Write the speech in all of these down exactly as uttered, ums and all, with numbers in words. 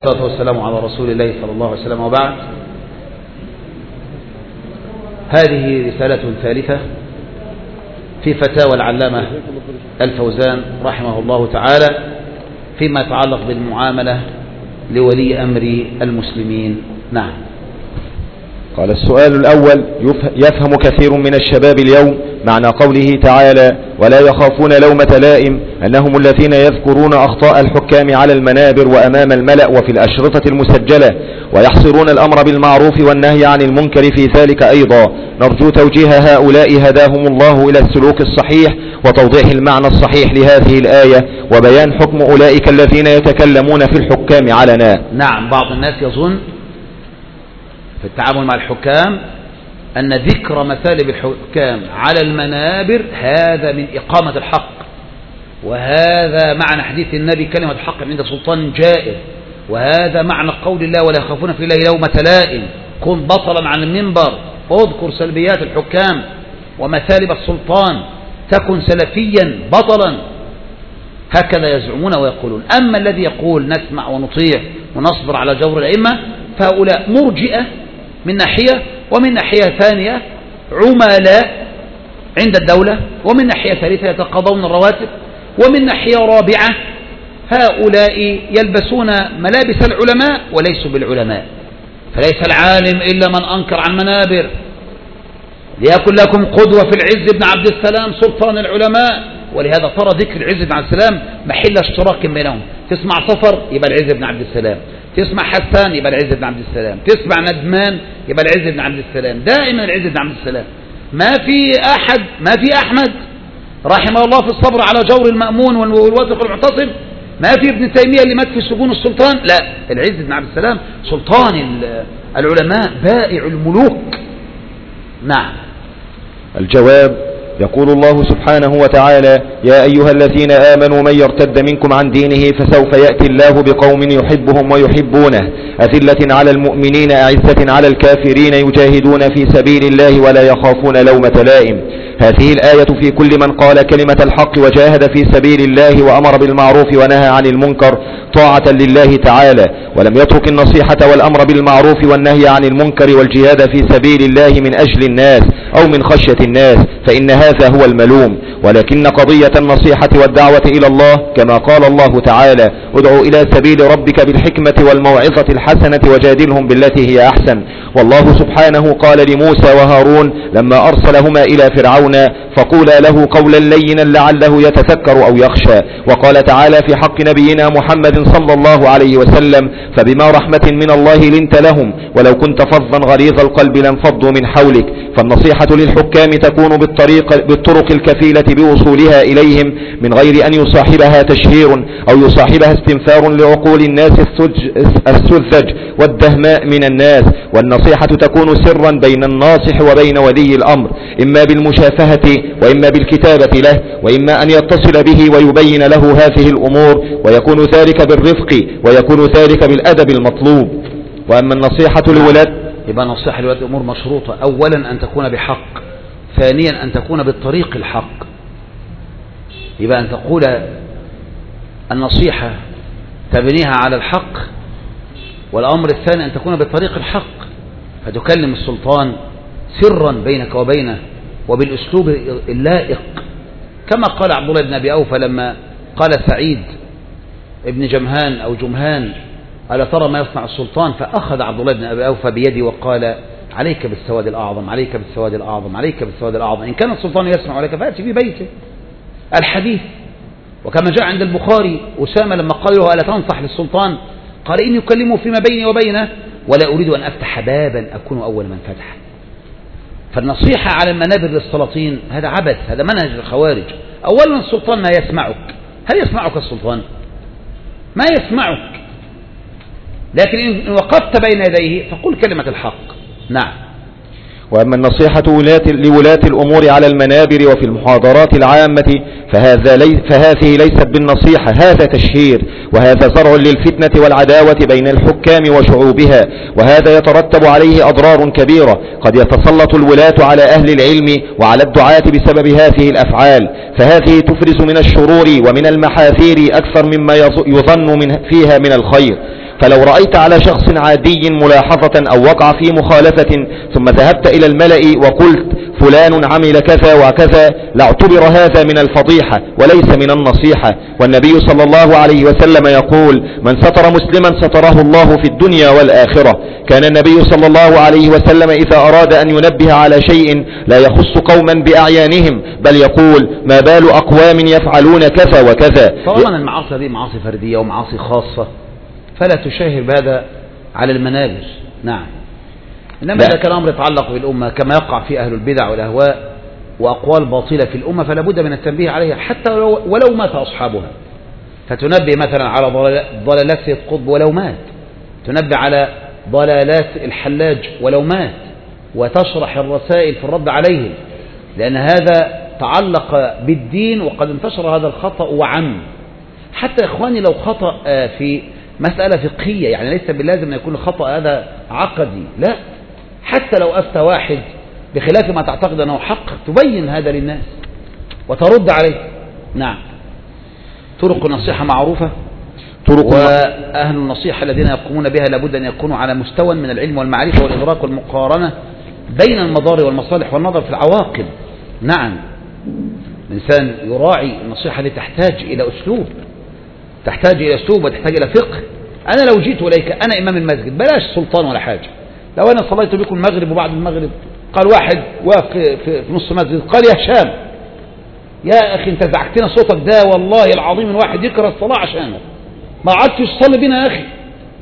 والصلاة والسلام على رسول الله صلى الله عليه وسلم، وبعد. هذه رسالة ثالثة في فتاوى العلامة الفوزان رحمه الله تعالى فيما يتعلق بالمعاملة لولي أمر المسلمين. نعم. قال: السؤال الأول: يفهم كثير من الشباب اليوم معنى قوله تعالى: ولا يخافون لومة لائم، أنهم الذين يذكرون أخطاء الحكام على المنابر وأمام الملأ وفي الأشرطة المسجلة، ويحصرون الأمر بالمعروف والنهي عن المنكر في ذلك أيضا. نرجو توجيه هؤلاء هداهم الله إلى السلوك الصحيح وتوضيح المعنى الصحيح لهذه الآية وبيان حكم أولئك الذين يتكلمون في الحكام علنا. نعم. بعض الناس يظن في التعامل مع الحكام أن ذكر مثالب الحكام على المنابر هذا من إقامة الحق، وهذا معنى حديث النبي: كلمة الحق عند سلطان جائر، وهذا معنى قول الله: ولا يخافون في الله لومة لائم. كن بطلا عن المنبر، اذكر سلبيات الحكام ومثالب السلطان، تكن سلفيا بطلا. هكذا يزعمون ويقولون. أما الذي يقول نسمع ونطيع ونصبر على جور الأئمة فهؤلاء مرجئة من ناحية، ومن ناحية ثانية عملاء عند الدولة، ومن ناحية ثالثة يتقاضون الرواتب، ومن ناحية رابعة هؤلاء يلبسون ملابس العلماء وليسوا بالعلماء. فليس العالم إلا من أنكر عن منابر. ليكن لكم قدوة في العز بن عبد السلام سلطان العلماء، ولهذا ترى ذكر العز بن عبد السلام محل اشتراك بينهم. تسمع صفر يبقى العز بن عبد السلام، تسمع حسان يبقى العز بن عبد السلام، تسمع ندمان يبقى العز بن عبد السلام، دائما العز بن عبد السلام. ما في أحد، ما في أحمد رحمه الله في الصبر على جور المأمون والواثق المعتصم، ما في ابن تيمية اللي مات في سجون السلطان، لا، العز بن عبد السلام سلطان العلماء بائع الملوك. نعم. الجواب: يقول الله سبحانه وتعالى: يا أيها الذين آمنوا من يرتد منكم عن دينه فسوف يأتي الله بقوم يحبهم ويحبونه، أذلة على المؤمنين أعزة على الكافرين، يجاهدون في سبيل الله ولا يخافون لومة لائم. هذه الآية في كل من قال كلمة الحق وجاهد في سبيل الله وأمر بالمعروف ونهى عن المنكر طاعة لله تعالى، ولم يترك النصيحة والأمر بالمعروف والنهي عن المنكر والجهاد في سبيل الله من أجل الناس أو من خشية الناس، فإن هذا هو الملوم. ولكن قضية النصيحة والدعوة إلى الله كما قال الله تعالى: ادعو إلى سبيل ربك بالحكمة والموعظة الحسنة وجادلهم بالتي هي أحسن. والله سبحانه قال لموسى وهارون لما أرسلهما إلى فرعون: فقولا له قولا لينا لعله يتذكر أو يخشى. وقال تعالى في حق نبينا محمد صلى الله عليه وسلم: فبما رحمة من الله لنت لهم ولو كنت فظا غليظ القلب لانفضوا من حولك. فالنصيحة للحكام تكون بالطريق بالطرق الكفيلة بوصولها إليهم من غير أن يصاحبها تشهير أو يصاحبها استنفار لعقول الناس السذج والدهماء من الناس. والنصيحة تكون سرا بين الناصح وبين ولي الأمر، إما بالمشافهة وإما بالكتابة له، وإما أن يتصل به ويبين له هذه الأمور، ويكون ذلك بالرفق، ويكون ذلك بالأدب المطلوب. وأما النصيحة لولاة يبقى نصيحة لولاة الأمور مشروطة: أولا أن تكون بحق، ثانيا أن تكون بالطريق الحق. يبقى أن تقول النصيحة تبنيها على الحق، والأمر الثاني أن تكون بالطريق الحق، فتكلم السلطان سرا بينك وبينه وبالأسلوب اللائق، كما قال عبد الله بن أبي أوفى لما قال سعيد ابن جمهان أو جمهان: ألا ترى ما يصنع السلطان؟ فأخذ عبد الله بن أبي أوفى بيدي وقال: عليك بالسواد الأعظم، عليك بالسواد الأعظم، عليك بالسواد الأعظم، إن كان السلطان يسمع عليك فأتي في بيته. الحديث. وكما جاء عند البخاري أسامة لما قال له: ألا تنصح للسلطان؟ قال: إني أكلمه فيما بيني وبينه ولا أريد أن أفتح بابا أكون أول من فتح. فالنصيحة على المنابر للسلاطين هذا عبث، هذا منهج الخوارج. أولا السلطان ما يسمعك. هل يسمعك السلطان؟ ما يسمعك، لكن إن وقفت بين يديه فقل كلمة الحق. نعم. وأما النصيحة لولاة الأمور على المنابر وفي المحاضرات العامة فهذا لي فهذه ليست بالنصيحة، هذا تشهير، وهذا زرع للفتنة والعداوة بين الحكام وشعوبها، وهذا يترتب عليه أضرار كبيرة. قد يتسلط الولاة على أهل العلم وعلى الدعاة بسبب هذه الأفعال، فهذه تفرز من الشرور ومن المحاذير أكثر مما يظن من فيها من الخير. فلو رأيت على شخص عادي ملاحظة أو وقع في مخالفة ثم ذهبت إلى الملأ وقلت فلان عمل كذا وكذا لاعتبر هذا من الفضيحة وليس من النصيحة. والنبي صلى الله عليه وسلم يقول من ستر مسلما ستره الله في الدنيا والآخرة. كان النبي صلى الله عليه وسلم إذا أراد أن ينبه على شيء لا يخص قوما بأعيانهم بل يقول ما بال أقوام يفعلون كذا وكذا. طالما المعاصي دي معاصي فردية ومعاصي خاصة فلا تشاهر بهذا على المنابر. نعم. إنما إذا كان الأمر يتعلق بالأمة كما يقع في أهل البدع والأهواء وأقوال باطلة في الأمة فلا بد من التنبيه عليها حتى ولو, ولو مات أصحابها. فتنبه مثلا على ضلالات سيد قطب ولو مات، تنبه على ضلالات الحلاج ولو مات، وتشرح الرسائل في الرد عليهم، لأن هذا تعلق بالدين وقد انتشر هذا الخطأ وعم. حتى إخواني لو خطأ في مسألة فقهية، يعني ليس باللازم أن يكون الخطأ هذا عقدي، لا، حتى لو أفتى واحد بخلاف ما تعتقد أنه حق تبين هذا للناس وترد عليه. نعم. طرق النصيحة معروفة، طرق وأهل النصيحة الذين يقومون بها لابد أن يكونوا على مستوى من العلم والمعرفة والإدراك والمقارنة بين المضار والمصالح والنظر في العواقب. نعم. الإنسان يراعي النصيحة التي تحتاج إلى أسلوب، تحتاج إلى أسلوب وتحتاج إلى فقه. أنا لو جيت إليك أنا إمام المسجد بلاش سلطان ولا حاجة، لو أنا صليت بكم المغرب وبعد المغرب قال واحد واقف في نص مسجد قال يا هشام يا أخي أنت زعجتنا صوتك ده والله العظيم الواحد يكره الصلاة عشانه ما عادش يصلي بنا يا أخي.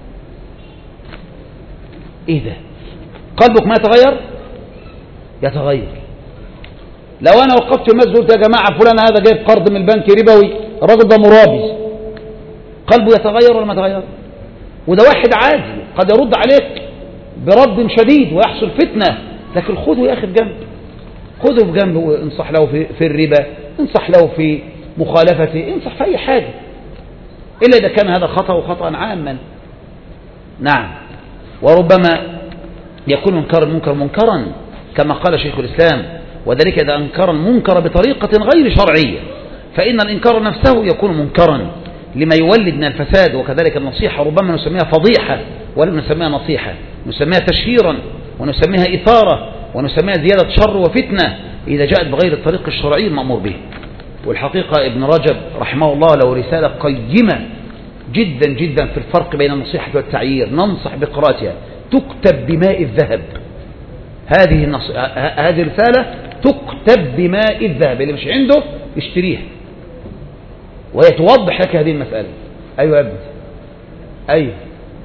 إيه ده؟ قلبك ما يتغير؟ يتغير. لو أنا وقفت في المسجد قلت يا جماعة فلان هذا جايب قرض من البنك ربوي الراجل ده مرابي، قلبه يتغير ولا ما يتغير؟ وده واحد عادي قد يرد عليك برد شديد ويحصل فتنة، لكن خذه يا أخي بجنب، خذه بجنب وانصح له في, في الربا، انصح له في مخالفته، انصح في أي حاجة، إلا إذا كان هذا خطأ وخطأ عاما. نعم. وربما يكون منكر المنكر منكرا كما قال شيخ الإسلام، وذلك إذا أنكر المنكر بطريقة غير شرعية فإن الإنكار نفسه يكون منكرا لما يولد من الفساد. وكذلك النصيحة ربما نسميها فضيحة ولا نسميها نصيحة، نسميها تشهيرا ونسميها إثارة ونسميها زيادة شر وفتنة إذا جاءت بغير الطريق الشرعي المأمور به. والحقيقة ابن رجب رحمه الله له رسالة قيمة جدا جدا في الفرق بين النصيحة والتعيير، ننصح بقراءتها، تكتب بماء الذهب. هذه النص... هذه الرسالة تكتب بماء الذهب، اللي مش عنده اشتريها وهي توضح لك هذه المسألة. أيوة يا ابني. أيوة.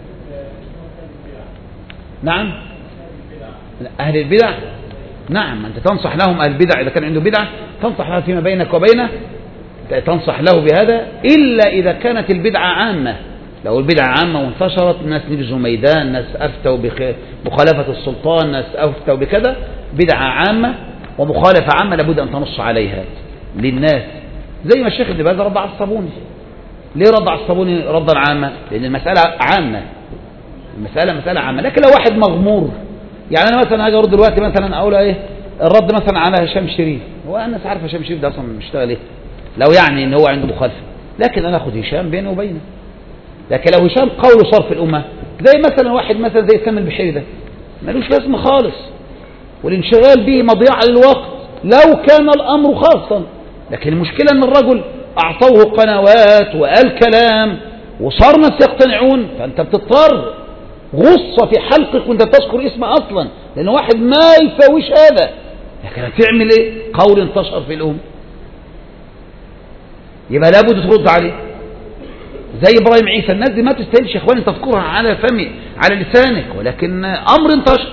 نعم. أهل البدع. نعم. أنت تنصح لهم أهل البدع إذا كان عنده بدعة تنصح له فيما بينك وبينه، تنصح له بهذا إلا إذا كانت البدعة عامة. لو البدعة عامة وانتشرت الناس نبذوا ميدان، ناس أفتوا بمخالفة السلطان، ناس أفتوا بكذا، بدعة عامة ومخالفة عامة لابد أن تنص عليها للناس، زي ما الشيخ ابن باز رد على الصابوني. ليه رد على الصابوني ردا عاما؟ لأن المسألة عامة، المسألة مسألة عامة. لكن لو واحد مغمور، يعني أنا مثلا هاجي أرد دلوقتي مثلا أقول إيه الرد مثلا على هشام شريف، هو الناس عارفة هشام شريف ده أصلا بيشتغل إيه، لو يعني إن هو عنده مخالفة، لكن أنا أخذ هشام بينه وبينه. لكن لو هشام قوله صار في الأمة، زي مثلا واحد مثلا زي سامي البحيري ده ملوش لازمة خالص، والانشغال به مضيعة للوقت لو كان الأمر خاصا. لكن المشكلة أن الرجل أعطوه قنوات وقال كلام وصار ناس يقتنعون، فأنت بتضطر غصة في حلقك وانت تذكر اسمه أصلا، لأنه واحد ما يساويش هذا. لكن هتعمل إيه؟ قول انتشر في الأمة يبقى لابد ترد عليه. زي إبراهيم عيسى، الناس دي ما تستاهلش يا إخواني تذكرها على فمي على لسانك، ولكن أمر انتشر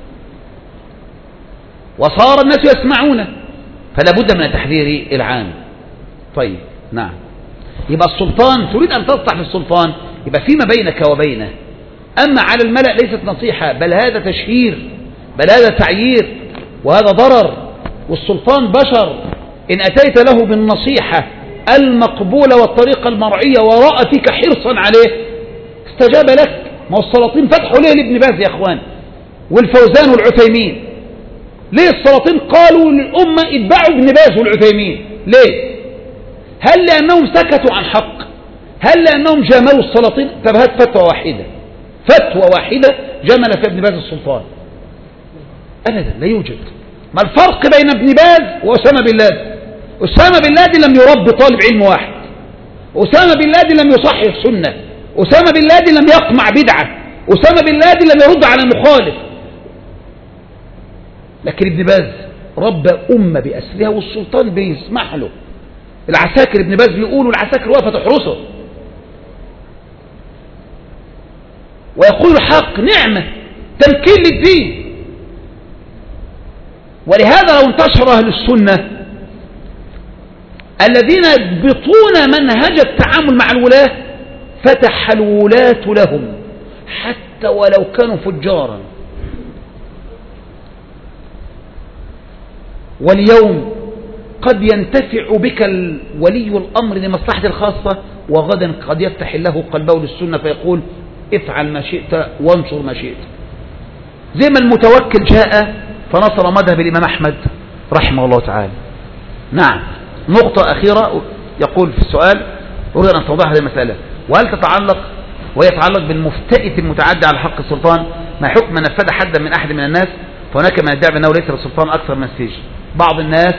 وصار الناس يسمعونه، فلا بد من التحذير العام. طيب. نعم. يبقى السلطان تريد أن تنصح للسلطان يبقى فيما بينك وبينه، أما على الملأ ليست نصيحة، بل هذا تشهير، بل هذا تعيير، وهذا ضرر. والسلطان بشر، إن أتيت له بالنصيحة المقبولة والطريقة المرعية ورأى فيك حرصا عليه استجاب لك. ما السلاطين فتحوا ليه لابن باز يا أخوان والفوزان والعثيمين؟ ليه السلاطين قالوا للأمة اتبعوا ابن باز والعثيمين؟ ليه؟ هل لأنهم سكتوا عن حق؟ هل لأنهم جاملوا السلاطين؟ طب هات فتوى واحدة، فتوى واحدة جمل في ابن باز السلطان. أبدا لا يوجد. ما الفرق بين ابن باز وأسامة بن لادن؟ أسامة بن لادن لم يربي طالب علم واحد، أسامة بن لادن لم يصحح سنة، أسامة بن لادن لم يقمع بدعة، أسامة بن لادن لم يرد على مخالف. لكن ابن باز ربى أمة بأسرها والسلطان بيسمح له. العساكر ابن باز بيقولوا العساكر واقفة تحرسه ويقول الحق نعمة تمكين للدين. ولهذا لو انتشر أهل السنة الذين يضبطون منهج التعامل مع الولاة فتح الولاة لهم حتى ولو كانوا فجارا. واليوم قد ينتفع بك ولي الأمر لمصلحة الخاصة، وغدا قد يفتح الله قلبه للسنة فيقول افعل ما شئت وانشر ما شئت. زي ما المتوكل جاء فنصر مذهب الإمام أحمد رحمه الله تعالى. نعم. نقطة أخيرة يقول في السؤال أريد أن توضح هذه المسألة، وهل تتعلق ويتعلق بالمفتئت المتعدي على حق السلطان ما حكم من نفذ حدا من أحد من الناس، فهناك من يدعي أنه ليس للسلطان أكثر من السجن. بعض الناس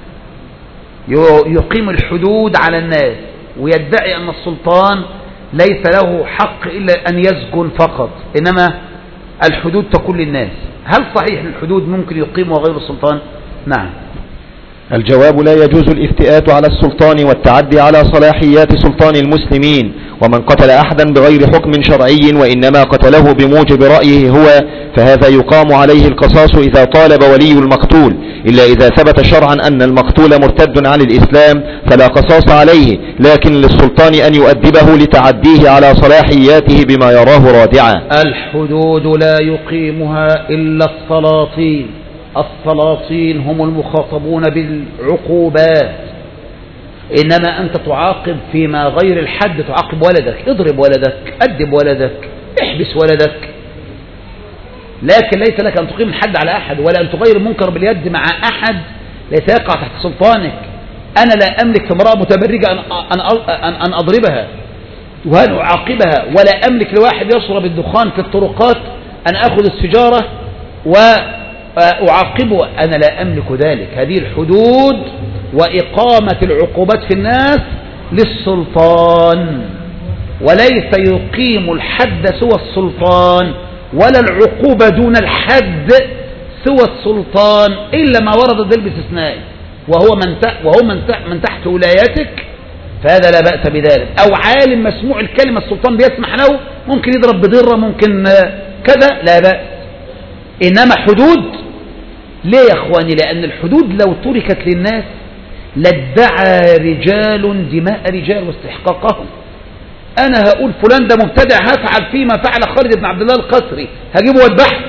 يقيم الحدود على الناس ويدعي أن السلطان ليس له حق إلا أن يسجن فقط، إنما الحدود تكون للناس. هل صحيح الحدود ممكن يقيمها غير السلطان؟ نعم. الجواب: لا يجوز الافتئات على السلطان والتعدي على صلاحيات سلطان المسلمين، ومن قتل أحدا بغير حكم شرعي وإنما قتله بموجب رأيه هو فهذا يقام عليه القصاص إذا طالب ولي المقتول، إلا إذا ثبت شرعا أن المقتول مرتد عن الإسلام فلا قصاص عليه، لكن للسلطان أن يؤدبه لتعديه على صلاحياته بما يراه رادعا. الحدود لا يقيمها إلا السلاطين، السلاطين هم المخاطبون بالعقوبات، إنما أنت تعاقب فيما غير الحد، تعاقب ولدك، اضرب ولدك، أدب ولدك، احبس ولدك، لكن ليس لك أن تقيم الحد على أحد ولا أن تغير المنكر باليد مع أحد ليس يقع تحت سلطانك. أنا لا أملك في امرأة متبرجة أن, أن, أن أضربها وأن أعاقبها، ولا أملك لواحد يشرب الدخان في الطرقات أن أخذ السجارة وأعاقبه، أنا لا أملك ذلك. هذه الحدود وإقامة العقوبات في الناس للسلطان، وليس يقيم الحد سوى السلطان ولا العقوبة دون الحد سوى السلطان إلا ما ورد ذلك باستثناء، وهو من وهو من من تحت ولايتك، فهذا لا بأس بذلك. أو عالم مسموع الكلمة السلطان بيسمح له، ممكن يضرب بضرة، ممكن كذا، لا بأس. إنما حدود ليه يا أخواني؟ لأن الحدود لو تركت للناس لادعى رجال دماء رجال واستحقاقهم. أنا هقول فلان ده مبتدع، هفعل فيه ما فعل خالد بن عبد الله القسري، هجيبه واتبعه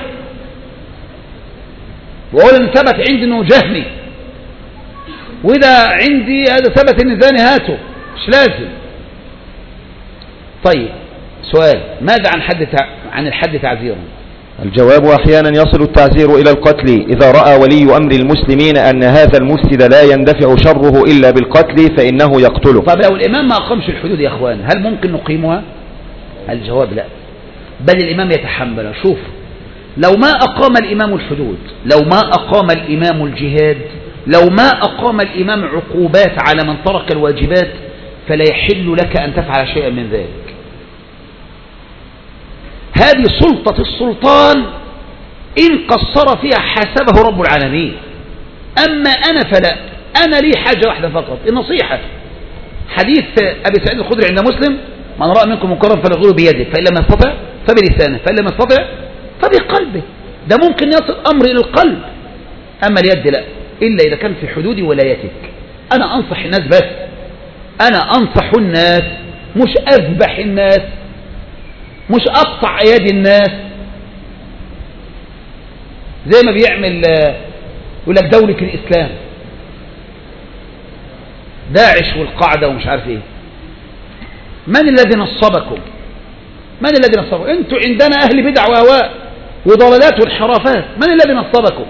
وأقول إن ثبت عندي إنه جهمي، وإذا عندي هذا ثبت إن زاني هاته، مش لازم. طيب سؤال: ماذا عن حد تع... عن الحد تعزيرا؟ الجواب: أحيانا يصل التعزير إلى القتل إذا رأى ولي أمر المسلمين أن هذا المفسد لا يندفع شره إلا بالقتل فإنه يقتله. طب لو الإمام ما أقامش الحدود يا أخوان هل ممكن نقيمها؟ الجواب لا، بل الإمام يتحمل. شوف، لو ما أقام الإمام الحدود، لو ما أقام الإمام الجهاد، لو ما أقام الإمام عقوبات على من ترك الواجبات، فلا يحل لك أن تفعل شيئا من ذلك. هذه سلطة السلطان، إن قصر فيها حاسبه رب العالمين. أما أنا فلا، أنا لي حاجة واحدة فقط، النصيحة. حديث أبي سعيد الخدري عند مسلم: من رأى منكم منكرا فليغيره بيده، فإن لم يستطع فبلسانه، فإن لم يستطع فبقلبه. ده ممكن يصل أمر إلى القلب، أما اليد لا، إلا إذا كان في حدود ولايتك. أنا أنصح الناس، بس أنا أنصح الناس، مش أذبح الناس، مش أقطع أيادي الناس زي ما بيعمل يقول لك دولة الإسلام، داعش والقاعدة ومش عارف إيه. من الذي نصبكم؟ من الذي نصبكم؟ أنتوا عندنا أهل بدع وهواء وضلالات وانحرافات، من الذي نصبكم؟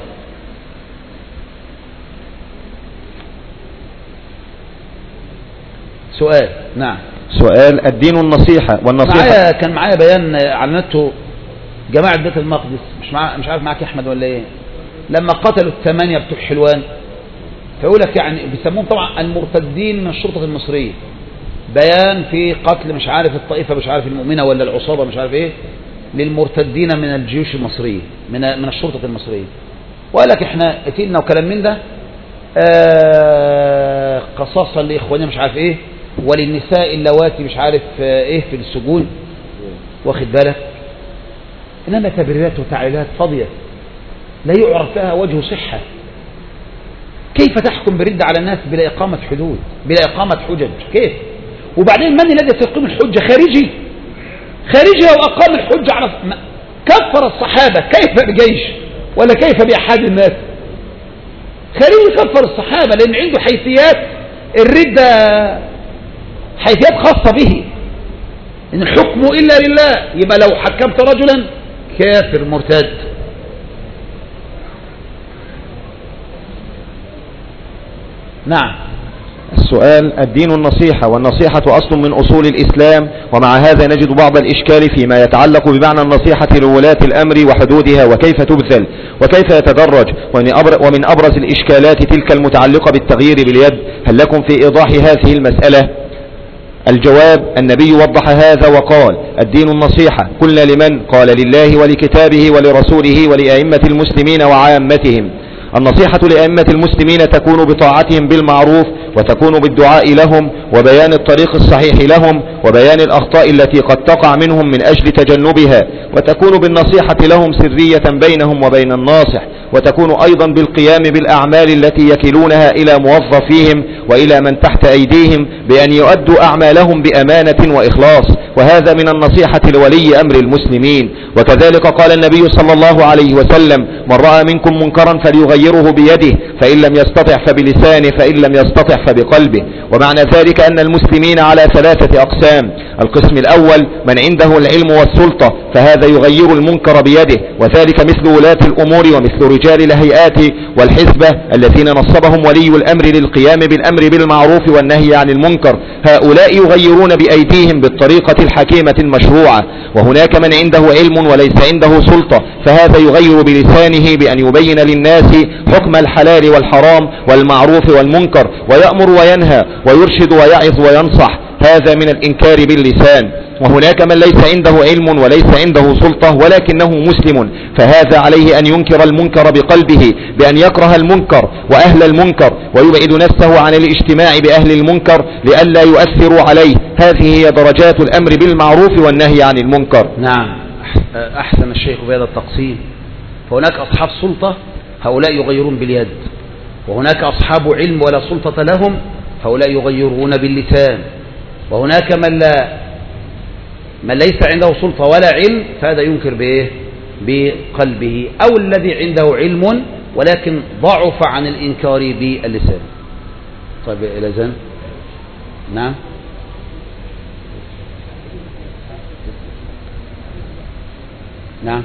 سؤال. نعم. سؤال: الدين النصيحة والنصيحة. معايا كان معايا بيان اعلنته جماعة بيت المقدس، مش مع مش عارف معاك احمد ولا ايه، لما قتلوا الثمانية بتوع حلوان، فيقول لك يعني بيسموهم طبعا المرتدين من الشرطة المصرية، بيان في قتل مش عارف الطائفة مش عارف المؤمنة ولا العصابة مش عارف ايه للمرتدين من الجيوش المصرية من من الشرطة المصرية، وقال لك احنا قتلنا وكلام من ده آه قصاصا لاخواننا مش عارف ايه وللنساء اللواتي مش عارف آه ايه في السجون، واخد بالك، انما تبريرات وتعليلات فاضية لا يعرف لها وجه صحة. كيف تحكم برد على الناس بلا إقامة حدود بلا إقامة حجج؟ كيف؟ وبعدين من الذي سيقيم الحجة؟ خارجي خارجي لو أقام الحجة على كفر الصحابة كيف بجيش ولا كيف بأحد الناس؟ خارجي كفر الصحابة لأن عنده حيثيات الردة حيثيات خاصة به، إن الحكم إلا لله، يبقى لو حكمت رجلا كافر مرتد. نعم. السؤال: الدين النصيحة والنصيحة أصل من أصول الإسلام، ومع هذا نجد بعض الإشكال فيما يتعلق بمعنى النصيحة لولاة الأمر وحدودها وكيف تبذل وكيف يتدرج، ومن أبرز الإشكالات تلك المتعلقة بالتغيير باليد. هل لكم في إيضاح هذه المسألة؟ الجواب: النبي وضح هذا وقال: الدين النصيحة. قلنا لمن؟ قال: لله ولكتابه ولرسوله ولأئمة المسلمين وعامتهم. النصيحة لأئمة المسلمين تكون بطاعتهم بالمعروف، وتكون بالدعاء لهم وبيان الطريق الصحيح لهم وبيان الأخطاء التي قد تقع منهم من أجل تجنبها، وتكون بالنصيحة لهم سرية بينهم وبين الناصح، وتكون أيضا بالقيام بالأعمال التي يكلونها إلى موظفيهم وإلى من تحت أيديهم بأن يؤدوا أعمالهم بأمانة وإخلاص، وهذا من النصيحة لولي أمر المسلمين. وكذلك قال النبي صلى الله عليه وسلم: من رأى منكم منكرا فليغيره بيده، فإن لم يستطع فبلسانه، فإن لم يستطع فبقلبه. ومعنى ذلك أن المسلمين على ثلاثة أقسام: القسم الأول من عنده العلم والسلطة، فهذا يغير المنكر بيده، وذلك مثل ولاة الأمور ومثل رجال الهيئات والحزبة الذين نصبهم ولي الأمر للقيام بالأمر بالمعروف والنهي عن المنكر، هؤلاء يغيرون بأيديهم بالطريقة الحكيمة المشروعة. وهناك من عنده علم وليس عنده سلطة، فهذا يغير بلسانه بأن يبين للناس حكم الحلال والحرام والمعروف والمنكر، ويأمر وينهى ويرشد ويعظ وينصح، هذا من الإنكار باللسان. وهناك من ليس عنده علم وليس عنده سلطة ولكنه مسلم، فهذا عليه أن ينكر المنكر بقلبه بأن يكره المنكر وأهل المنكر، ويبعد نفسه عن الاجتماع بأهل المنكر لئلا يؤثروا عليه. هذه هي درجات الأمر بالمعروف والنهي عن المنكر. نعم، أحسن الشيخ بهذا التقسيم. فهناك أصحاب سلطة، هؤلاء يغيرون باليد، وهناك أصحاب علم ولا سلطة لهم، هؤلاء يغيرون باللسان، وهناك من لا من ليس عنده سلطة ولا علم، فهذا ينكر بإيه؟ بقلبه، أو الذي عنده علم ولكن ضعف عن الإنكار باللسان. طيب الأذان. نعم. نعم.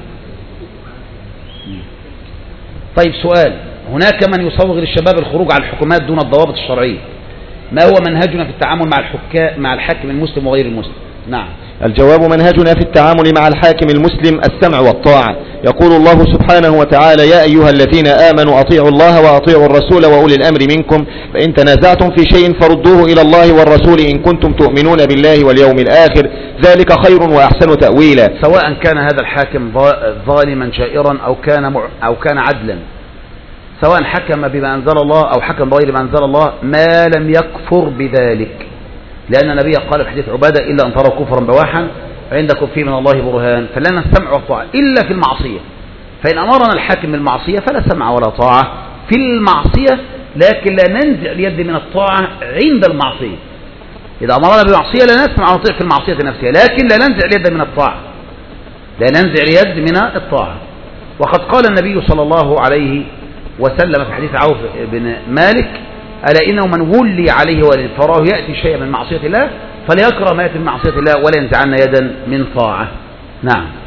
طيب سؤال: هناك من يصوغ للشباب الخروج على الحكومات دون الضوابط الشرعية، ما هو منهجنا في التعامل مع الحكام مع الحاكم المسلم وغير المسلم؟ نعم. الجواب: منهجنا في التعامل مع الحاكم المسلم السمع والطاعة. يقول الله سبحانه وتعالى: يا أيها الذين آمنوا أطيعوا الله وأطيعوا الرسول وأولي الأمر منكم، فإن تنازعتم في شيء فردوه إلى الله والرسول إن كنتم تؤمنون بالله واليوم الآخر، ذلك خير وأحسن تأويلا. سواء كان هذا الحاكم ظالما جائرا أو كان مع أو كان عدلا، سواء حكم بما أنزل الله أو حكم بغير ما أنزل الله، ما لم يكفر بذلك، لأن النبي قال في حديث عبادة: إلا أن تروا كفرا بواحا عندكم فيه من الله برهان. فلنا السمع والطاعة إلا في المعصية، فإن أمرنا الحاكم بالمعصية فلا سمع ولا طاعة في المعصية، لكن لا ننزع اليد من الطاعة عند المعصية. إذا أمرنا بمعصية لا نسمع ونطيع في المعصية نفسها، لكن لا ننزع اليد من الطاعة، لا ننزع اليد من الطاعة. وقد قال النبي صلى الله عليه وسلم في حديث عوف بن مالك: ألا إنه من ولي عليه ولي فراه يأتي شيئا من معصية الله فليكره ما يأتي من معصية الله ولا ينزعن يدا من طاعة. نعم.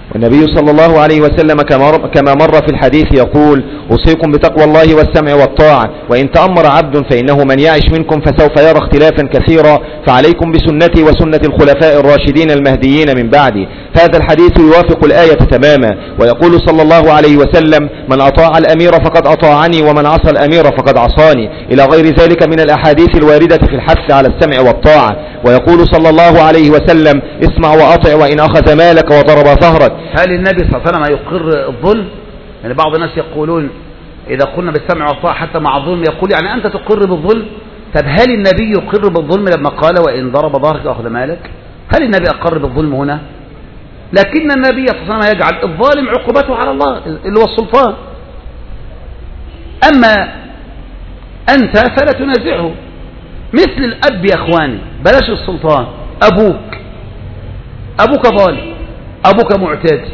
والنبي صلى الله عليه وسلم كما مر في الحديث يقول: أوصيكم بتقوى الله والسمع والطاعة، وإن تأمر عبد فإنه من يعش منكم فسوف يرى اختلافا كثيرا، فعليكم بسنتي وسنة الخلفاء الراشدين المهديين من بعدي. هذا الحديث يوافق الآية تماما. ويقول صلى الله عليه وسلم: من أطاع الأمير فقد أطاعني، ومن عصى الأمير فقد عصاني، إلى غير ذلك من الأحاديث الواردة في الحث على السمع والطاعة. ويقول صلى الله عليه وسلم: اسمع وأطع وإن أخذ مالك وضرب ظهرك. هل النبي صلى الله عليه وسلم يقر الظلم؟ يعني بعض الناس يقولون إذا قلنا بالسمع والطاعة حتى مع الظلم، يقول يعني أنت تقر بالظلم؟ طب هل النبي يقر بالظلم لما قال وإن ضرب ظهرك وأخذ مالك؟ هل النبي أقر بالظلم هنا؟ لكن النبي صلى الله عليه وسلم يجعل الظالم عقوبته على الله اللي هو السلطان. أما أنت فلا تنازعه، مثل الأب يا أخواني، بلاش السلطان. أبوك أبوك ظالم، أبوك معتدي،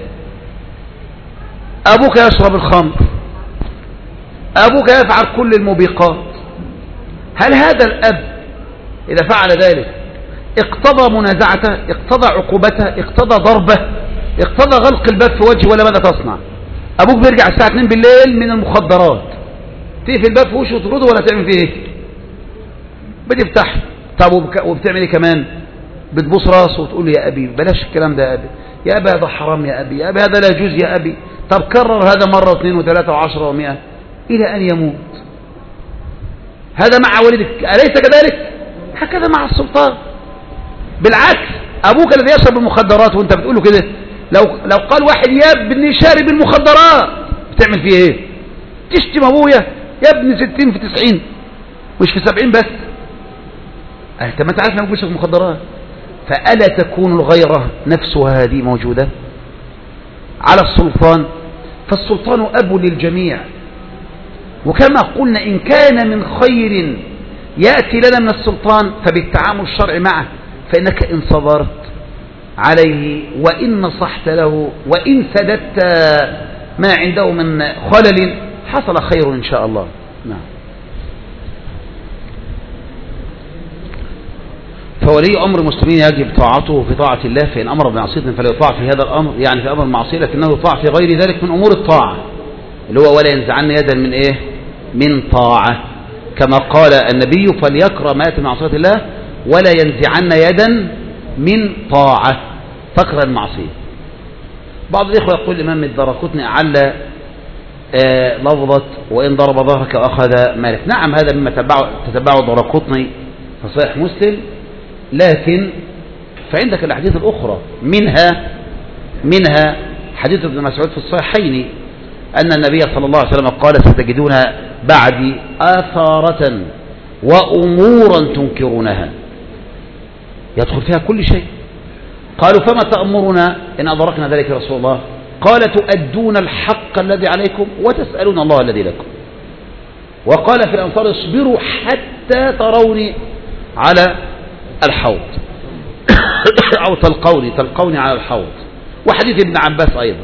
أبوك يشرب الخمر، أبوك يفعل كل الموبقات. هل هذا الأب إذا فعل ذلك اقتضى منازعته، اقتضى عقوبته، اقتضى ضربه، اقتضى غلق الباب في وجهه، ولا ماذا تصنع؟ أبوك بيرجع الساعة اتنين بالليل من المخدرات، تقفل الباب في وشه وترده ولا تعمل فيه ايه؟ بتفتح. طب وبتعمل ايه كمان؟ بتبوس راسه وتقول يا أبي بلاش الكلام ده يا أبي، يا أبي هذا حرام يا أبي، يا أبي هذا لا يجوز يا أبي. طب كرر هذا مرة واثنين وثلاثة وعشرة ومئة إلى أن يموت. هذا مع والدك أليس كذلك؟ هكذا مع السلطان. بالعكس، أبوك الذي يشرب المخدرات وأنت بتقول له كده، لو لو قال واحد يا ابني شارب المخدرات، بتعمل فيه ايه؟ تشتم أبويا يا ابني ستين في تسعين مش في سبعين بس. أنت ما تعرف أنه بيشرب مخدرات. فألا تكون الغيرة نفسها هذه موجودة على السلطان؟ فالسلطان أب للجميع، وكما قلنا إن كان من خير يأتي لنا من السلطان فبالتعامل الشرعي معه، فإنك إن صبرت عليه وإن نصحت له وإن سددت ما عنده من خلل حصل خير إن شاء الله. نعم. فولي أمر المسلمين يجب طاعته في طاعة الله، فإن أمر بمعصية فلا يطاع في هذا الأمر، يعني في أمر المعصية، لكنه يطاع في غير ذلك من أمور الطاعة، اللي هو ولا ينزعن يدا من إيه؟ من طاعة، كما قال النبي فليكره ما يأتي من معصية الله ولا ينزعن يدا من طاعة، تكره المعصية. بعض الإخوة يقول الإمام الدارقطني أعل آه لفظة وإن ضرب ظهرك وأخذ مالك. نعم، هذا مما تتبعه الدارقطني في صحيح مسلم، لكن فعندك الأحاديث الأخرى، منها منها حديث ابن مسعود في الصحيحين أن النبي صلى الله عليه وسلم قال ستجدون بعدي آثارة وأمورا تنكرونها يدخل فيها كل شيء. قالوا فما تأمرنا إن أدركنا ذلك يا رسول الله؟ قال تؤدون الحق الذي عليكم وتسألون الله الذي لكم. وقال في الأنصار اصبروا حتى تروني على الحوض أو تلقوني تلقوني على الحوض. وحديث ابن عباس أيضا،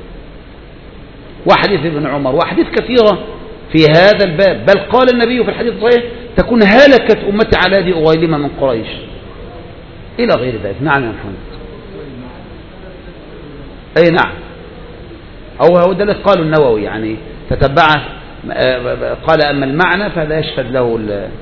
وحديث ابن عمر، وحديث كثيرة في هذا الباب. بل قال النبي في الحديث الصحيح تكون هلكت أمتي على يد أغيلمة من قريش إلى غير ذلك. نعم يا محمد. أي نعم، أو هو ده اللي قاله النووي، يعني تتبعه قال أما المعنى فلا يشهد له.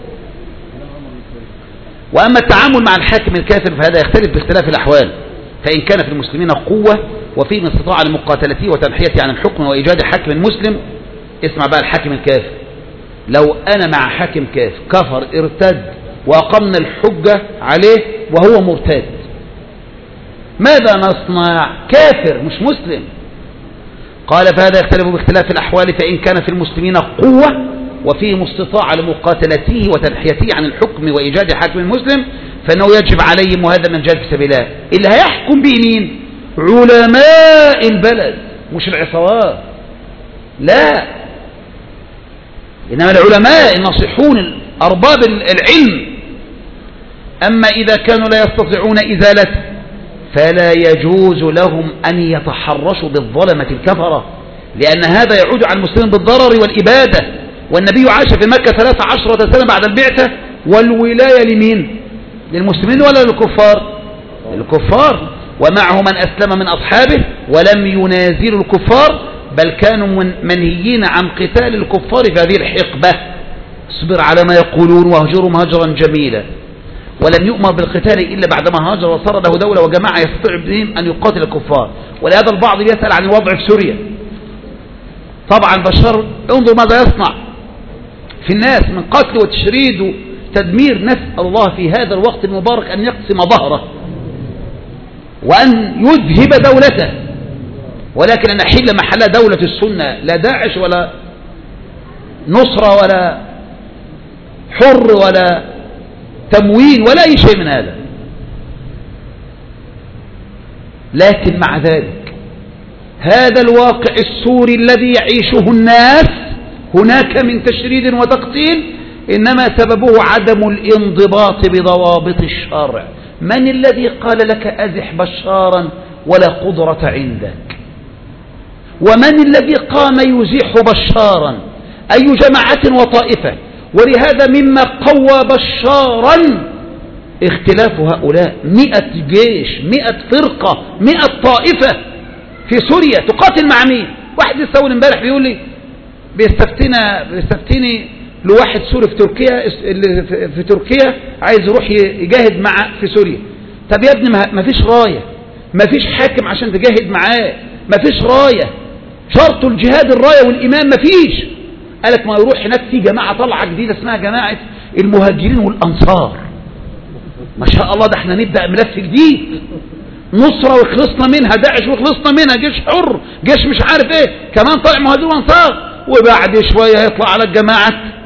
وأما التعامل مع الحاكم الكافر فهذا يختلف باختلاف الأحوال، فإن كان في المسلمين قوة وفي من استطاع لمقاتلته وتنحيته عن الحكم وإيجاد حاكم مسلم. اسمع بقى الحاكم الكافر، لو أنا مع حاكم كافر كفر ارتد وأقمنا الحجة عليه وهو مرتد، ماذا نصنع؟ كافر مش مسلم. قال فهذا يختلف باختلاف الأحوال، فإن كان في المسلمين قوة وفيهم استطاعة لمقاتلته وتنحيته عن الحكم وإيجاد حاكم مسلم فإنه يجب عليهم، وهذا من جهاد في سبيل الله. اللي هيحكم به مين؟ علماء البلد، مش العصابات، لا، إنما العلماء الناصحون أرباب العلم. أما إذا كانوا لا يستطيعون إزالته فلا يجوز لهم أن يتحرشوا بالظلمة الكفرة، لأن هذا يعود على المسلمين بالضرر والإبادة. والنبي عاش في مكة ثلاث عشرة سنة بعد البعثة، والولاية لمين؟ للمسلمين ولا للكفار؟ للكفار. ومعه من أسلم من أصحابه ولم ينازلوا الكفار، بل كانوا منهيين عن قتال الكفار في هذه الحقبة. اصبر على ما يقولون وهجرهم هجرا جميلا. ولم يؤمر بالقتال إلا بعدما هاجر وصار له دولة وجماعة يستطيع بهم أن يقاتل الكفار. ولهذا البعض يسأل عن الوضع في سوريا. طبعا بشار انظر ماذا يصنع في الناس من قتل وتشريد وتدمير. نسأل الله في هذا الوقت المبارك أن يقسم ظهره وأن يذهب دولته، ولكن أن نحل محل دولة السنة، لا داعش ولا نصرة ولا حر ولا تموين ولا أي شيء من هذا. لكن مع ذلك هذا الواقع السوري الذي يعيشه الناس هناك من تشريد وتقتيل إنما سببه عدم الانضباط بضوابط الشرع. من الذي قال لك أزح بشارا ولا قدرة عندك؟ ومن الذي قام يزيح بشارا؟ أي جماعة وطائفة؟ ولهذا مما قوى بشارا اختلاف هؤلاء. مئة جيش، مئة فرقة، مئة طائفة في سوريا تقاتل مع مين؟ واحد يستول امبارح بيقول لي بيستفتنا بيستفتني لواحد سوري في تركيا، في تركيا عايز يروح يجاهد مع في سوريا. طب يا ابني ما فيش راية، ما فيش حاكم عشان تجاهد معاه، ما فيش راية، شرط الجهاد الراية والإمام ما فيش. قالك ما يروح هناك في جماعة طلعة جديدة اسمها جماعة المهاجرين والأنصار. ما شاء الله ده احنا نبدأ ملف جديد، نصرة وخلصنا منها، داعش وخلصنا منها، جيش حر، جيش مش عارف ايه، كمان طلع مهاجرين وأنصار. وبعد شوية يطلع على الجماعة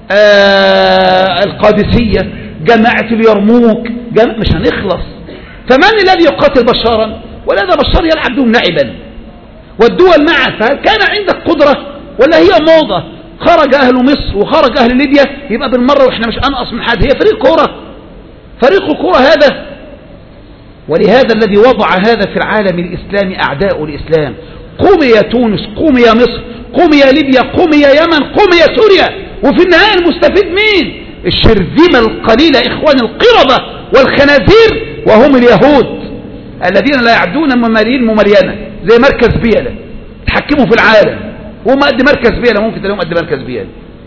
آه القادسية، جماعة اليرموك، جماعة مش هنخلص. فمن الذي يقاتل بشارا؟ ولهذا بشار يلعب دون لعبا والدول معه. فهل كان عندك قدرة ولا هي موضة؟ خرج أهل مصر وخرج أهل ليبيا يبقى بالمرة وإحنا مش أنقص من حد. هي فريق كورة، فريق كورة هذا. ولهذا الذي وضع هذا في العالم الإسلامي أعداء الإسلام. قوم يا تونس، قوم يا مصر، قوم يا ليبيا، قوم يا يمن، قوم يا سوريا. وفي النهاية المستفيد مين؟ الشرذمة القليلة إخوان القردة والخنازير وهم اليهود الذين لا يعدون ممالين مملينة زي مركز بيلة تحكموا في العالم، وهم قد مركز بيلة، ممكن تلاقيهم قد مركز بيلة.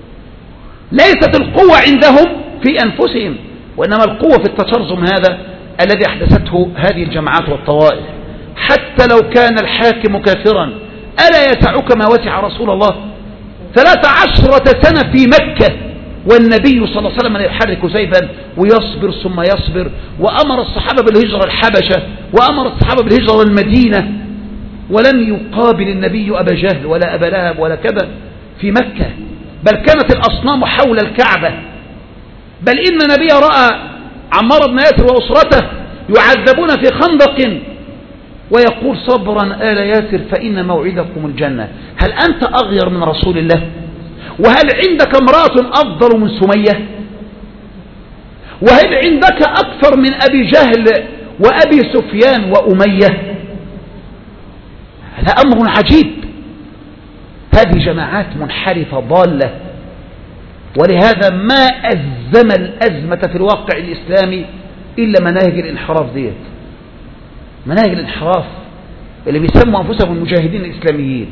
ليست القوة عندهم في أنفسهم، وإنما القوة في التشرذم هذا الذي أحدثته هذه الجماعات والطوائف. حتى لو كان الحاكم كافرا ألا يسعك ما وسع رسول الله؟ ثلاث عشرة سنة في مكة والنبي صلى الله عليه وسلم يحرك سيفا ويصبر ثم يصبر، وأمر الصحابة بالهجرة الحبشة، وأمر الصحابة بالهجرة المدينة، ولم يقابل النبي أبا جهل ولا أبا لهب ولا كذا في مكة، بل كانت الأصنام حول الكعبة. بل إن النبي رأى عمار بن ياسر وأسرته يعذبون في خندق ويقول صبرا آل ياسر فإن موعدكم الجنة. هل أنت أغير من رسول الله؟ وهل عندك امرأة أفضل من سمية؟ وهل عندك أكثر من أبي جهل وأبي سفيان وأمية؟ هذا أمر عجيب. هذه جماعات منحرفة ضالة. ولهذا ما أزم الأزمة في الواقع الإسلامي إلا مناهج الانحراف ديت، مناهج الانحراف اللي بيسموا أنفسهم المجاهدين الإسلاميين.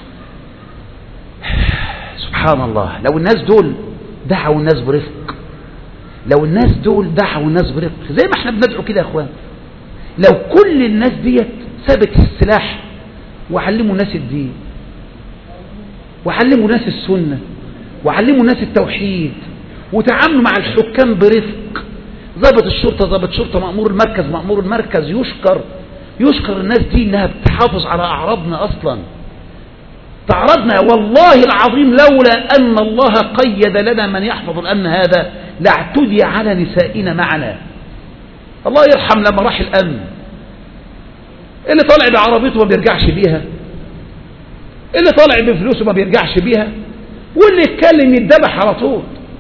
سبحان الله، لو الناس دول دعوا الناس برفق، لو الناس دول دعوا الناس برفق زي ما احنا بندعو كده يا اخوان، لو كل الناس ديت سابت السلاح وعلموا الناس الدين وعلموا الناس السنة وعلموا الناس التوحيد وتعاملوا مع الحكام برفق، ضابط الشرطة ضابط شرطة، مأمور المركز مأمور المركز، يشكر يشكر الناس دي انها بتحافظ على أعراضنا. أصلا تعرضنا والله العظيم لولا أن الله قيد لنا من يحفظ الأمن هذا لاعتدي على نسائنا معنا. الله يرحم لما راح الأمن، اللي طالع بعربيته ما بيرجعش بيها، اللي طالع بفلوسه ما بيرجعش بيها، واللي يتكلم يتذبح على طول.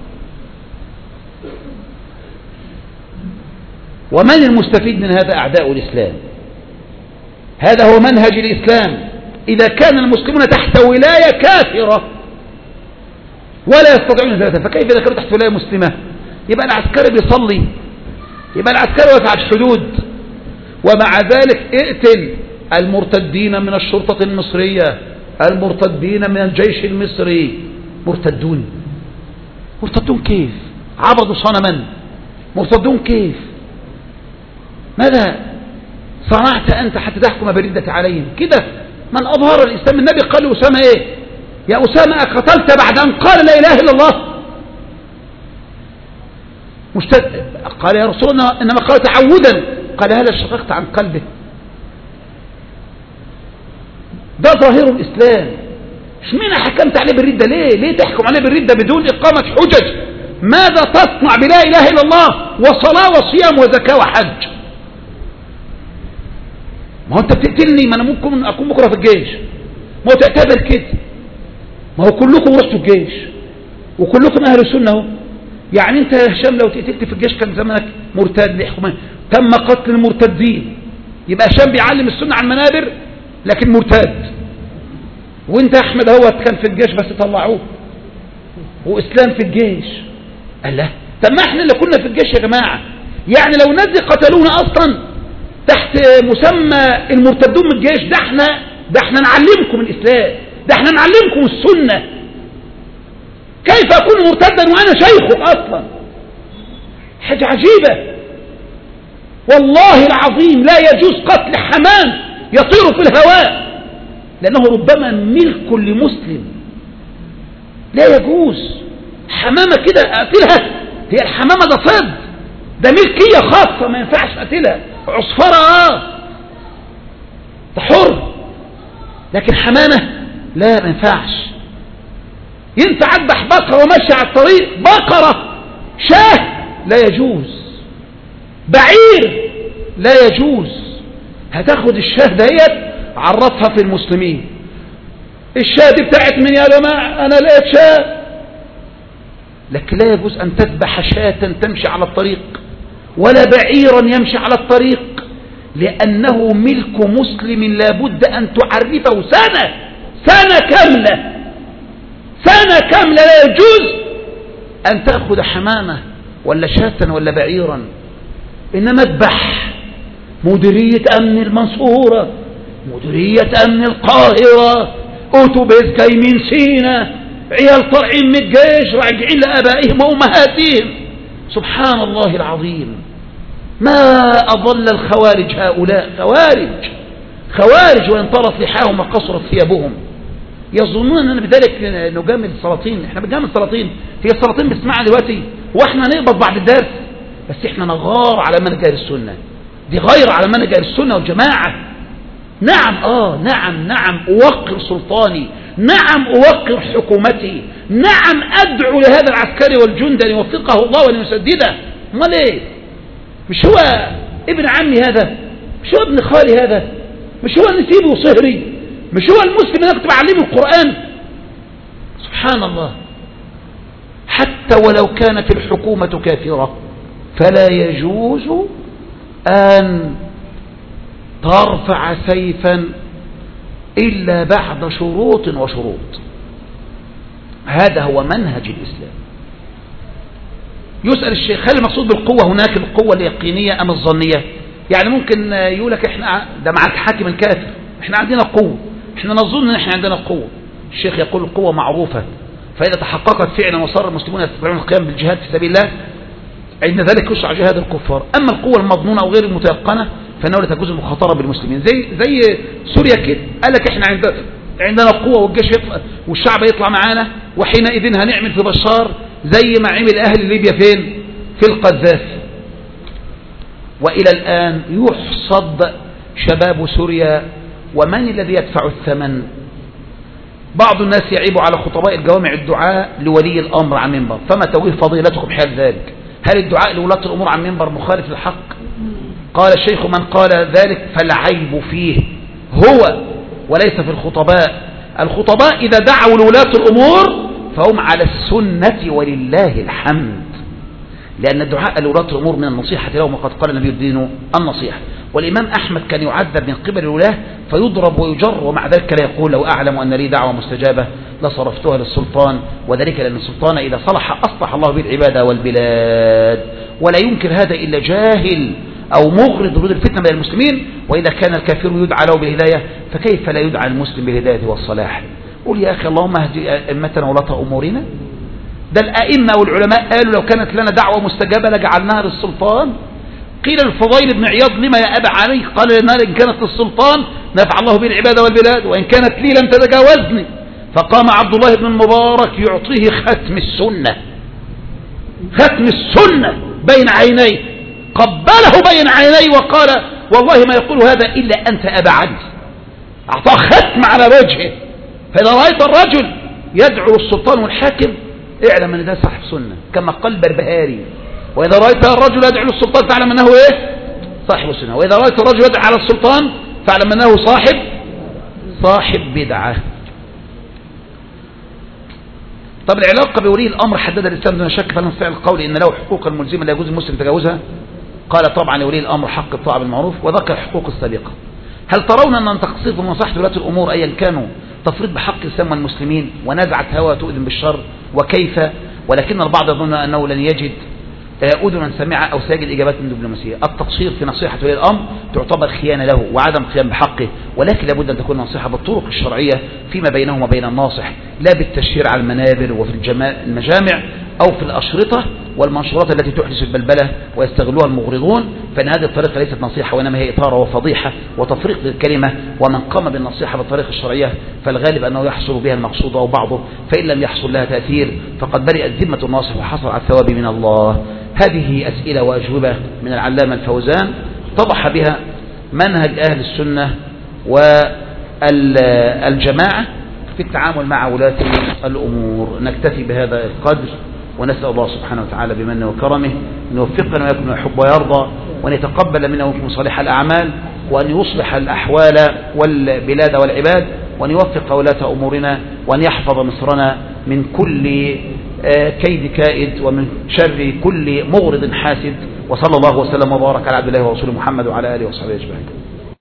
ومن المستفيد من هذا؟ أعداء الإسلام. هذا هو منهج الإسلام. إذا كان المسلمون تحت ولاية كافرة ولا يستطيعون ذلك، فكيف إذا كانوا تحت ولاية مسلمة؟ يبقى العسكري بيصلي، يبقى العسكري واقف على الحدود، ومع ذلك اقتل المرتدين من الشرطة المصرية، المرتدين من الجيش المصري. مرتدون مرتدون كيف؟ عبدوا صنما. مرتدون كيف؟ ماذا صنعت أنت حتى تحكم بالردة عليهم كده؟ من أظهر الإسلام. النبي قال لأسامة إيه؟ يا أسامة أقتلت بعد أن قال لا إله إلا الله؟ مشتد. قال يا رسول الله إنما قال تعودا. قال هل شققت عن قلبه؟ ده ظاهر الإسلام. اشمعنى حكمت عليه بالردة؟ ليه ليه تحكم عليه بالردة بدون إقامة حجج؟ ماذا تصنع بلا إله إلا الله وصلاة وصيام وزكاة وحج؟ ما هو أنت بتقتلني، ما أنا ممكن أكون بكرة في الجيش. ما هو تعتبر كده، ما هو كلكم رحتوا الجيش وكلكم أهل السنة اهو. يعني أنت يا هشام لو تقتلت في الجيش كان زمانك مرتد لحكم. تم قتل المرتدين، يبقى هشام بيعلم السنة على المنابر لكن مرتد. وانت احمد هو كان في الجيش بس طلعوه، واسلام في الجيش. قال لا، طب ما احنا اللي كنا في الجيش يا جماعة. يعني لو ناس قتلونا اصلا تحت مسمى المرتدون من الجيش، ده احنا ده احنا نعلمكم الاسلام، ده احنا نعلمكم السنة. كيف اكون مرتدا وانا شيخك اصلا؟ حاجة عجيبة والله العظيم. لا يجوز قتل حمام يطير في الهواء لأنه ربما ملك لمسلم. لا يجوز حمامة كده أقتلها. هي الحمامة ده صيد، ده ملكية خاصة ما ينفعش أقتلها. عصفرة اه تحر، لكن حمامة لا ما ينفعش. ينفع أذبح بقرة ومشي على الطريق، بقرة شاه لا يجوز، بعير لا يجوز. هتاخد الشاه ديت عرفها في المسلمين، الشاه دي بتاعت من يا جماعة أنا لقيت شاه. لكن لا يجوز أن تذبح شاة تمشي على الطريق ولا بعيرا يمشي على الطريق، لأنه ملك مسلم لابد أن تعرفه سنة سنة كاملة سنة كاملة. لا يجوز أن تأخذ حمامة ولا شاة ولا بعيرا. إنما اذبح مديرية أمن المنصورة، مديرية أمن القاهرة، أوتوبيس جاي من سينا، عيال طالعين من الجيش راجعين لآبائهم وأمهاتهم. سبحان الله العظيم. ما أضل الخوارج هؤلاء، خوارج خوارج وإن طالت لحاهم وقصرت ثيابهم. يظنون أن بذلك نجامل السلاطين. احنا بنجامل السلاطين، هي السلاطين بتسمعنا دلوقتي واحنا نقبض بعد الدرس، بس احنا نغار على منهج أهل السنة. دي غير على منهج أهل السنة والجماعة. نعم اه نعم نعم أوقر سلطاني، نعم أوقر حكومتي، نعم أدعو لهذا العسكري والجندي أن يوفقه الله وأن يسدده. امال ايه؟ مش هو ابن عمي هذا؟ مش هو ابن خالي هذا؟ مش هو نسيبي وصهري؟ مش هو المسلم اللي انا كنت بعلمه القرآن؟ سبحان الله. حتى ولو كانت الحكومة كافرة فلا يجوز أن ترفع سيفا إلا بعد شروط وشروط. هذا هو منهج الإسلام. يسأل الشيخ هل المقصود بالقوة هناك القوة اليقينية أم الظنية؟ يعني ممكن يقولك احنا ده مع الحاكم الكافر احنا عندنا قوة، احنا نظن ان احنا عندنا قوة. الشيخ يقول القوة معروفة، فإذا تحققت فعلا وصار المسلمون يستطيعون القيام بالجهاد في سبيل الله عند ذلك يشرع جهاد الكفار. أما القوة المضمونة أو غير المتيقنة فإنه لا تجوز المخاطرة بالمسلمين. زي زي سوريا كده، قال لك احنا عندنا عندنا قوة والجيش يطلع والشعب يطلع معانا، وحينئذ هنعمل في بشار زي ما عمل أهل ليبيا فين؟ في القذافي. وإلى الآن يحصد شباب سوريا، ومن الذي يدفع الثمن؟ بعض الناس يعيب على خطباء الجوامع الدعاء لولي الأمر عن منبر، فما توجيه فضيلتكم حال ذلك؟ هل الدعاء لولاة الأمور عن منبر مخالف للحق؟ قال الشيخ من قال ذلك فالعيب فيه هو وليس في الخطباء. الخطباء إذا دعوا لولاة الأمور فهم على السنة ولله الحمد، لأن الدعاء لولاة الأمور من النصيحة لهم، وقد قال النبي الدين النصيحة. والإمام أحمد كان يعذب من قبل الولاة فيضرب ويجر، ومع ذلك لا يقول لو أعلم أن لي دعوة مستجابة لصرفتها للسلطان، وذلك لأن السلطان إذا صلح أصلح الله به العبادة والبلاد. ولا ينكر هذا إلا جاهل أو مغرض ورود الفتنة بين المسلمين. وإذا كان الكافر يدعى له بالهداية فكيف لا يدعى المسلم بالهداية والصلاح؟ قول يا أخي اللهم اهدي أئمتنا ولاة أمورنا. ده الأئمة والعلماء قالوا لو كانت لنا دعوة مستجابة لجعلناها للسلطان. قيل الفضيل بن عياض لما يا أبا علي؟ قال لنا إن كانت للسلطان نفع الله به العباد والبلاد، وإن كانت لي لم تتجاوزني. فقام عبد الله بن المبارك يعطيه ختم السنة، ختم السنة بين عينيه، قبله بين عينيه وقال والله ما يقول هذا إلا أنت أبا علي. أعطاه ختم على وجهه. فإذا رأيت الرجل يدعو السلطان والحاكم اعلم أن ده صاحب سنة كما قال البربهاري. وإذا رأيت الرجل يدعو السلطان فاعلم أنه إيه؟ صاحب سنة. وإذا رأيت الرجل يدعو على السلطان فاعلم أنه صاحب صاحب بدعة. طب العلاقة بولي الأمر حدد الإسلام دون شك فلن نستطيع القول إن له حقوقا ملزمة لا يجوز المسلم تجاوزها. قال طبعا لولي الأمر حق الطاعة بالمعروف وذكر الحقوق السابقة. هل ترون أن تقصير ومصلحة ولاة الأمور أيا كانوا تفريط بحق الإسلام والمسلمين ونزعة هوى تؤذن بالشر؟ وكيف؟ ولكن البعض يظن أنه لن يجد أذنا سمعة أو سيجد إجابات من دبلوماسية. التقصير في نصيحة ولي الأمر تعتبر خيانة له وعدم قيام بحقه، ولكن لابد أن تكون نصيحة بالطرق الشرعية فيما بينهم وبين الناصح، لا بالتشهير على المنابر وفي المجامع أو في الأشرطة والمنشورات التي تحدث البلبلة ويستغلها المغرضون. فإن هذه الطريقة ليست نصيحة وإنما هي إثارة وفضيحة وتفريق للكلمة. ومن قام بالنصيحة بالطريقة الشرعية فالغالب أنه يحصل بها المقصود أو بعضه، فإن لم يحصل لها تأثير فقد برئت ذمة الناصح وحصل على الثواب من الله. هذه أسئلة وأجوبة من العلامة الفوزان اتضح بها منهج أهل السنة والجماعة في التعامل مع ولاة الأمور. نكتفي بهذا القدر ونسأل الله سبحانه وتعالى بمنه وكرمه أن يوفقنا ويكون يحب ويرضى، وأن يتقبل منا ومنكم صالح الأعمال، وأن يصلح الأحوال والبلاد والعباد، وأن يوفق ولاة أمورنا، وأن يحفظ مصرنا من كل كيد كائد ومن شر كل مغرض حاسد. وصلى الله وسلم وبارك على عبد الله ورسوله محمد وعلى آله وصحبه أجمعين.